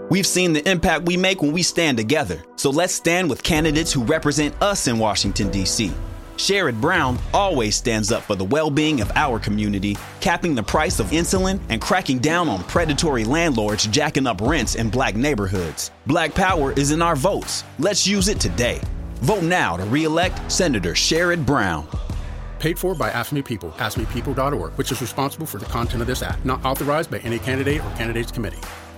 We've seen the impact we make when we stand together. So let's stand with candidates who represent us in Washington, D.C. Sherrod Brown always stands up for the well-being of our community, capping the price of insulin and cracking down on predatory landlords jacking up rents in black neighborhoods. Black power is in our votes. Let's use it today. Vote now to re-elect Senator Sherrod Brown. Paid for by Ask Me People, askmepeople.org, which is responsible for the content of this act. Not authorized by any candidate or candidates committee.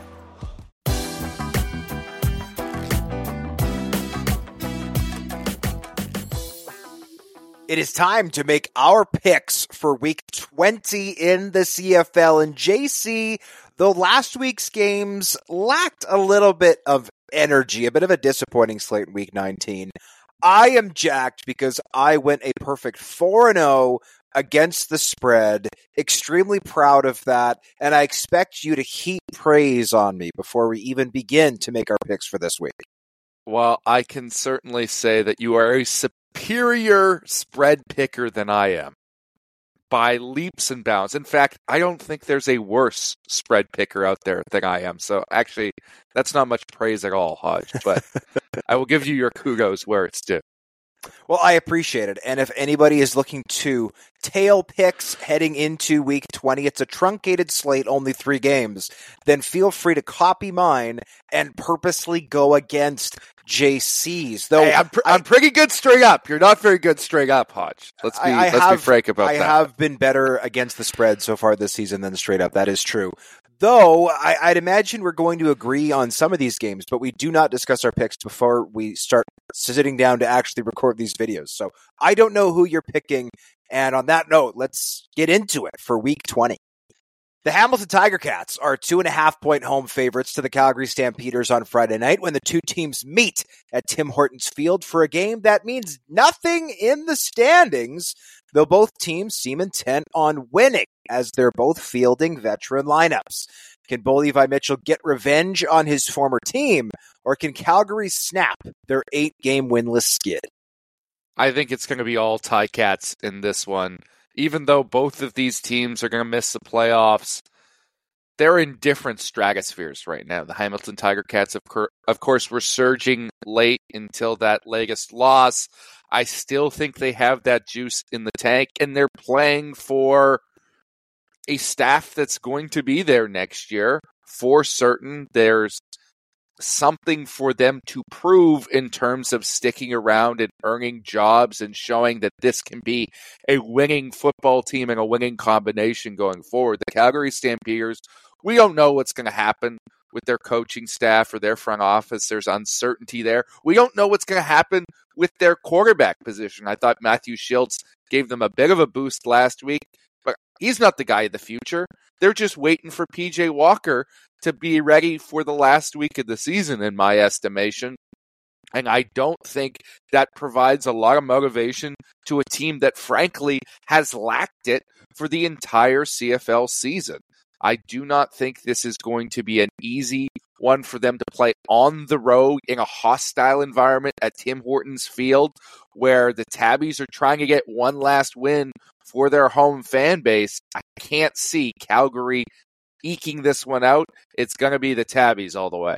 It is time to make our picks for week 20 in the CFL. And JC, though last week's games lacked a little bit of energy, a bit of a disappointing slate in week 19, I am jacked because I went a perfect 4-0 against the spread. Extremely proud of that. And I expect you to heap praise on me before we even begin to make our picks for this week. Well, I can certainly say that you are a superior spread picker than I am by leaps and bounds. In fact, I don't think there's a worse spread picker out there than I am. So actually, that's not much praise at all, Hodge, but I will give you your kudos where it's due. Well, I appreciate it. And if anybody is looking to tail picks heading into week 20, it's a truncated slate, only 3 games, then feel free to copy mine and purposely go against JC's. Though hey, I'm pretty good straight up. You're not very good straight up, Hodge. Let's be frank about that. I have been better against the spread so far this season than straight up. That is true. Though, I'd imagine we're going to agree on some of these games, but we do not discuss our picks before we start sitting down to actually record these videos. So I don't know who you're picking. And on that note, let's get into it for week 20. The Hamilton Tiger Cats are 2.5-point home favorites to the Calgary Stampeders on Friday night when the two teams meet at Tim Hortons Field for a game that means nothing in the standings, though both teams seem intent on winning as they're both fielding veteran lineups. Can Bo Levi Mitchell get revenge on his former team, or can Calgary snap their 8-game winless skid? I think it's going to be all Ticats in this one. Even though both of these teams are going to miss the playoffs, they're in different stratospheres right now. The Hamilton Tiger Cats, of course, were surging late until that latest loss. I still think they have that juice in the tank, and they're playing for a staff that's going to be there next year. For certain, there's something for them to prove in terms of sticking around and earning jobs and showing that this can be a winning football team and a winning combination going forward. The Calgary Stampeders, we don't know what's going to happen with their coaching staff or their front office. There's uncertainty there. We don't know what's going to happen with their quarterback position. I thought Matthew Schultz gave them a bit of a boost last week, but he's not the guy of the future. They're just waiting for PJ Walker to be ready for the last week of the season, in my estimation. And I don't think that provides a lot of motivation to a team that, frankly, has lacked it for the entire CFL season. I do not think this is going to be an easy one for them to play on the road in a hostile environment at Tim Hortons Field, where the Tabbies are trying to get one last win for their home fan base. I can't see Calgary eking this one out. It's going to be the Tabbies all the way.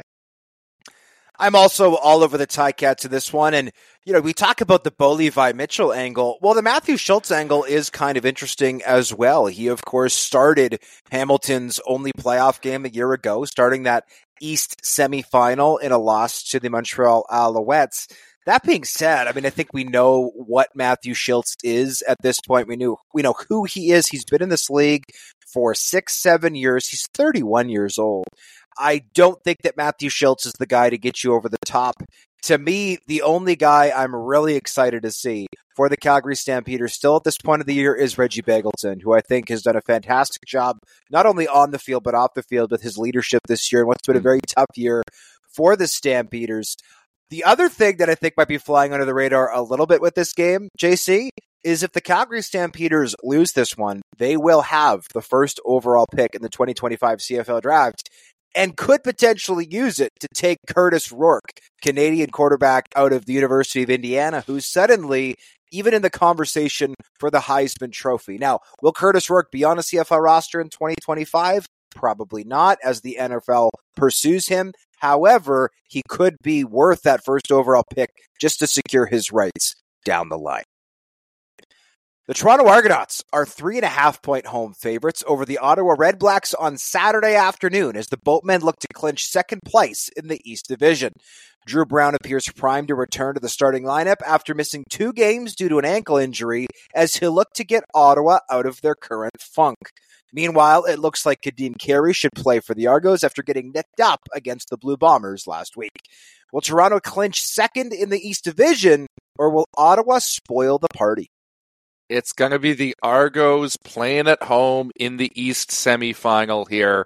I'm also all over the Ticats in this one. And, we talk about the Bo Levi Mitchell angle. Well, the Matthew Schultz angle is kind of interesting as well. He, of course, started Hamilton's only playoff game a year ago, starting that East semifinal in a loss to the Montreal Alouettes. That being said, I think we know what Matthew Schultz is at this point. We know who he is. He's been in this league for 6-7 years. He's 31 years old. I don't think that Matthew Schultz is the guy to get you over the top. To me, the only guy I'm really excited to see for the Calgary Stampeders still at this point of the year is Reggie Begelton, who I think has done a fantastic job, not only on the field, but off the field with his leadership this year and what's been a very tough year for the Stampeders. The other thing that I think might be flying under the radar a little bit with this game, JC, is if the Calgary Stampeders lose this one, they will have the first overall pick in the 2025 CFL draft and could potentially use it to take Curtis Rourke, Canadian quarterback out of the University of Indiana, who's suddenly even in the conversation for the Heisman Trophy. Now, will Curtis Rourke be on a CFL roster in 2025? Probably not, as the NFL pursues him. However, he could be worth that first overall pick just to secure his rights down the line. The Toronto Argonauts are 3.5-point home favorites over the Ottawa Redblacks on Saturday afternoon as the Boatmen look to clinch second place in the East Division. Drew Brown appears primed to return to the starting lineup after missing 2 games due to an ankle injury as he'll look to get Ottawa out of their current funk. Meanwhile, it looks like Kadeem Carey should play for the Argos after getting nicked up against the Blue Bombers last week. Will Toronto clinch second in the East Division, or will Ottawa spoil the party? It's going to be the Argos playing at home in the East semifinal here.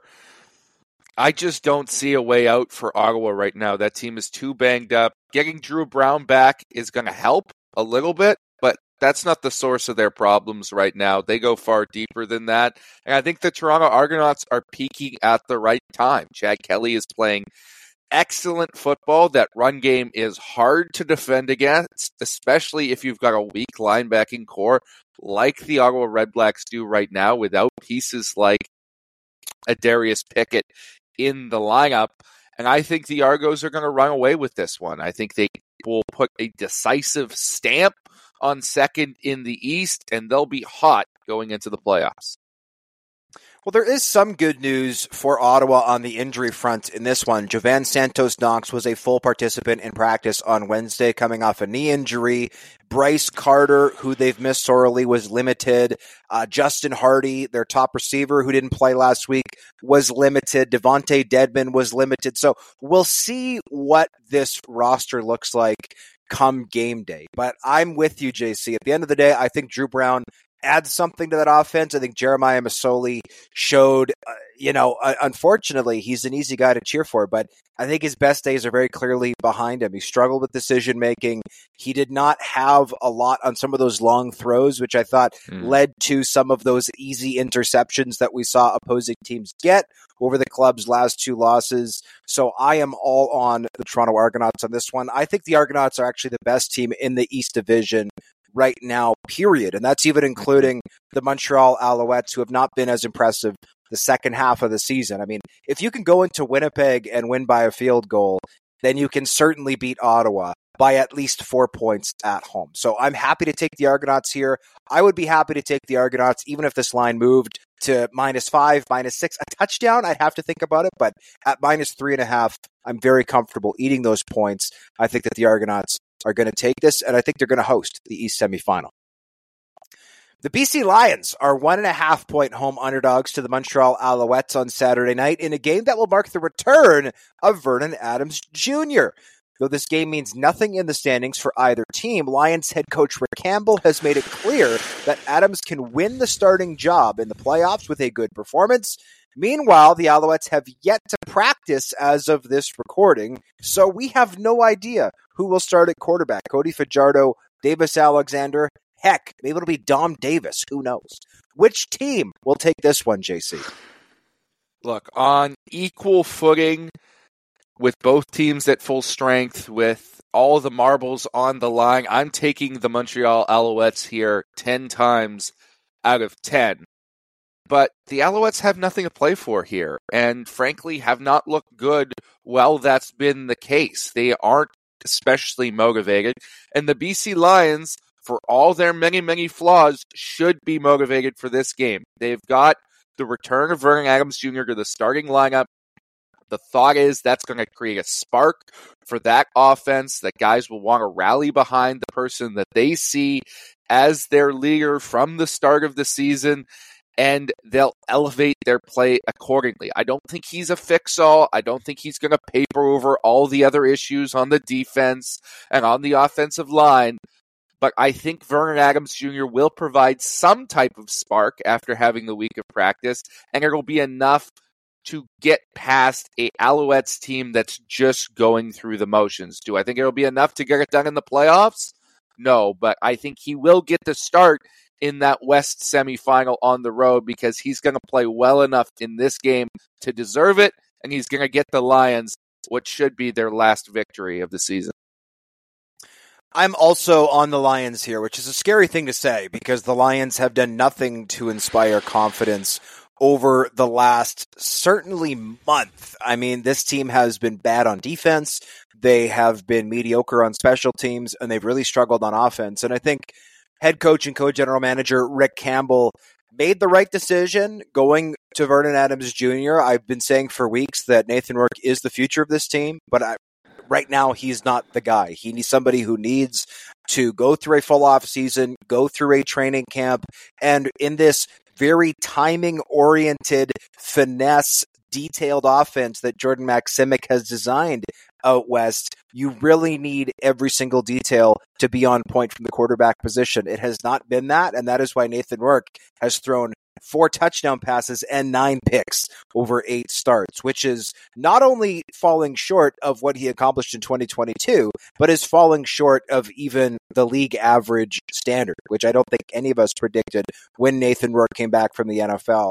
I just don't see a way out for Ottawa right now. That team is too banged up. Getting Drew Brown back is going to help a little bit, but that's not the source of their problems right now. They go far deeper than that. And I think the Toronto Argonauts are peaking at the right time. Chad Kelly is playing excellent football. That run game is hard to defend against, especially if you've got a weak linebacking core like the Ottawa Redblacks do right now without pieces like a Darius Pickett in the lineup. And I think the Argos are going to run away with this one. I think they will put a decisive stamp on second in the East, and they'll be hot going into the playoffs. Well, there is some good news for Ottawa on the injury front in this one. Jovan Santos-Knox was a full participant in practice on Wednesday coming off a knee injury. Bryce Carter, who they've missed sorely, was limited. Justin Hardy, their top receiver who didn't play last week, was limited. Devontae Dedmon was limited. So we'll see what this roster looks like come game day. But I'm with you, JC. At the end of the day, I think Drew Brown adds something to that offense. I think Jeremiah Masoli showed, unfortunately, he's an easy guy to cheer for, but I think his best days are very clearly behind him. He struggled with decision-making. He did not have a lot on some of those long throws, which I thought led to some of those easy interceptions that we saw opposing teams get over the club's last 2 losses. So I am all on the Toronto Argonauts on this one. I think the Argonauts are actually the best team in the East Division right now, period. And that's even including the Montreal Alouettes, who have not been as impressive the second half of the season. I mean, if you can go into Winnipeg and win by a field goal, then you can certainly beat Ottawa by at least 4 points at home. So I'm happy to take the Argonauts here. I would be happy to take the Argonauts even if this line moved to -5, -6. A touchdown, I'd have to think about it, but at -3.5, I'm very comfortable eating those points. I think that the Argonauts are going to take this, and I think they're going to host the East semifinal. The BC Lions are 1.5-point home underdogs to the Montreal Alouettes on Saturday night in a game that will mark the return of Vernon Adams Jr. Though this game means nothing in the standings for either team, Lions head coach Rick Campbell has made it clear that Adams can win the starting job in the playoffs with a good performance. Meanwhile, the Alouettes have yet to practice as of this recording, so we have no idea who will start at quarterback. Cody Fajardo, Davis Alexander, heck, maybe it'll be Dom Davis. Who knows? Which team will take this one, JC? Look, on equal footing with both teams at full strength, with all the marbles on the line, I'm taking the Montreal Alouettes here 10 times out of 10. But the Alouettes have nothing to play for here, and frankly have not looked good while that's been the case. They aren't especially motivated, and the BC Lions, for all their many, many flaws, should be motivated for this game. They've got the return of Vernon Adams Jr. to the starting lineup. The thought is that's going to create a spark for that offense, that guys will want to rally behind the person that they see as their leader from the start of the season, and they'll elevate their play accordingly. I don't think he's a fix-all. I don't think he's going to paper over all the other issues on the defense and on the offensive line, but I think Vernon Adams Jr. will provide some type of spark after having the week of practice, and it'll be enough to get past a Alouettes team that's just going through the motions. Do I think it'll be enough to get it done in the playoffs? No, but I think he will get the start in that West semifinal on the road because he's going to play well enough in this game to deserve it, and he's going to get the Lions what should be their last victory of the season. I'm also on the Lions here, which is a scary thing to say because the Lions have done nothing to inspire confidence over the last certainly month. I mean, this team has been bad on defense. They have been mediocre on special teams, and they've really struggled on offense. And I think head coach and co-general manager Rick Campbell made the right decision going to Vernon Adams Jr. I've been saying for weeks that Nathan Rourke is the future of this team, but right now he's not the guy. He needs somebody who needs to go through a full off season, go through a training camp, and in this very timing-oriented, finesse, detailed offense that Jordan Maksymic has designed out west, you really need every single detail to be on point from the quarterback position. It has not been that, and that is why Nathan Rourke has thrown 4 touchdown passes and 9 picks over 8 starts, which is not only falling short of what he accomplished in 2022, but is falling short of even the league average standard, which I don't think any of us predicted when Nathan Rourke came back from the NFL.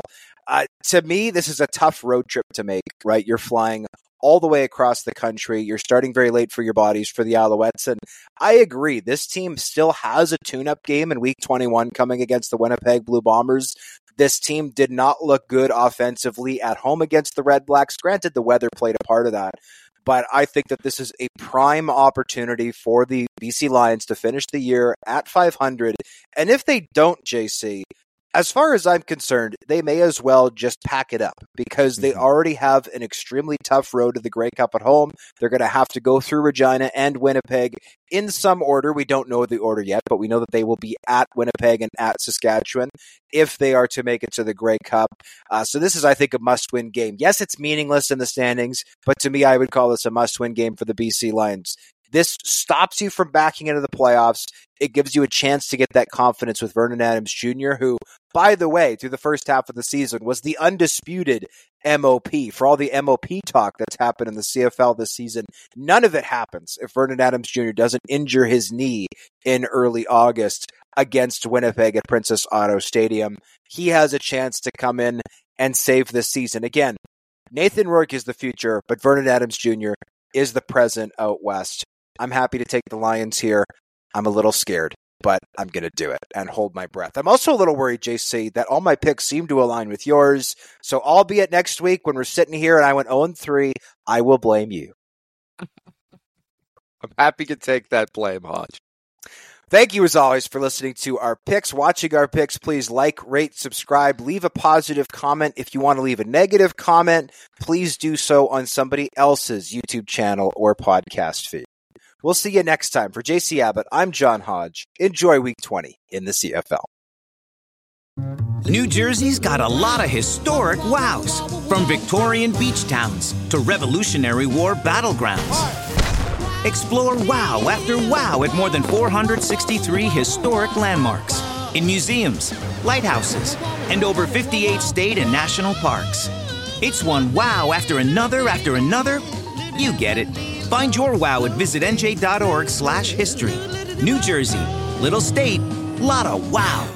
To me, this is a tough road trip to make, right? You're flying all the way across the country. You're starting very late for your bodies for the Alouettes. And I agree, this team still has a tune-up game in Week 21 coming against the Winnipeg Blue Bombers. This team did not look good offensively at home against the Red Blacks. Granted, the weather played a part of that. But I think that this is a prime opportunity for the BC Lions to finish the year at 500. And if they don't, JC, as far as I'm concerned, they may as well just pack it up because they already have an extremely tough road to the Grey Cup at home. They're going to have to go through Regina and Winnipeg in some order. We don't know the order yet, but we know that they will be at Winnipeg and at Saskatchewan if they are to make it to the Grey Cup. So this is, I think, a must-win game. Yes, it's meaningless in the standings, but to me, I would call this a must-win game for the BC Lions. This stops you from backing into the playoffs. It gives you a chance to get that confidence with Vernon Adams Jr., who, by the way, through the first half of the season was the undisputed MOP. For all the MOP talk that's happened in the CFL this season, none of it happens if Vernon Adams Jr. doesn't injure his knee in early August against Winnipeg at Princess Auto Stadium. He has a chance to come in and save this season. Again, Nathan Rourke is the future, but Vernon Adams Jr. is the present out west. I'm happy to take the Lions here. I'm a little scared, but I'm going to do it and hold my breath. I'm also a little worried, JC, that all my picks seem to align with yours. So albeit next week when we're sitting here and I went 0-3, I will blame you. I'm happy to take that blame, Hodge. Thank you, as always, for listening to our picks, watching our picks. Please like, rate, subscribe, leave a positive comment. If you want to leave a negative comment, please do so on somebody else's YouTube channel or podcast feed. We'll see you next time. For JC Abbott, I'm John Hodge. Enjoy Week 20 in the CFL. New Jersey's got a lot of historic wows, from Victorian beach towns to Revolutionary War battlegrounds. Explore wow after wow at more than 463 historic landmarks in museums, lighthouses, and over 58 state and national parks. It's one wow after another. You get it. Find your wow at visitnj.org/history. New Jersey, little state, lot of wow.